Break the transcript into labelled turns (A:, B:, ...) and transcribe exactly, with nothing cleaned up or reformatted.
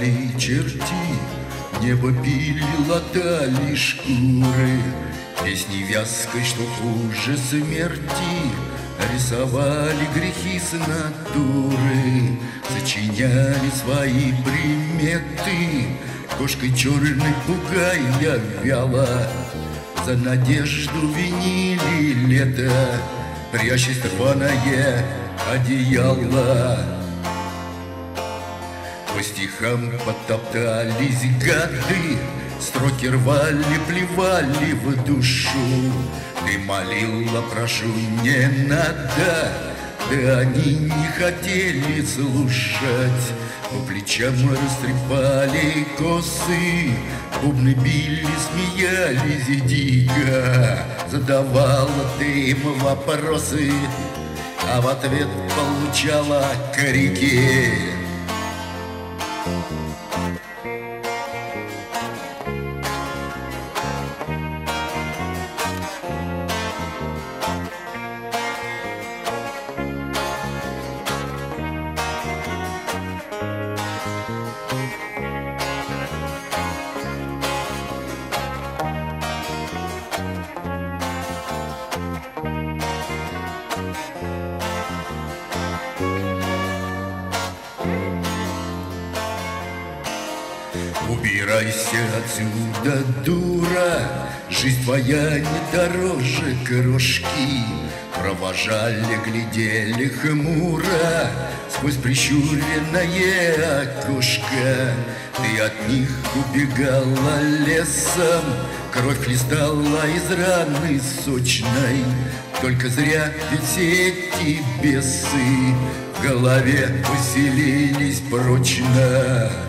A: рисовали черти, небо пили, латали шкуры, песни вязкой, что хуже смерти, рисовали грехи с натуры, сочиняли свои приметы. Кошкой черной пугая вяло, за надежду винили лето, прячась рваное одеяло. По стихам потоптались гады, строки рвали, плевали в душу. Ты молила, прошу, не надо, да они не хотели слушать. По плечам растрепали косы, бубны били, смеялись дико. Задавала ты им вопросы, а в ответ получала крики. Убирайся отсюда, дура, жизнь твоя не дороже крошки. Провожали, глядели хмуро сквозь прищуренное окошко. Ты от них убегала лесом, кровь хлестала из раны сочной. Только зря ведь все эти бесы в голове поселились прочно.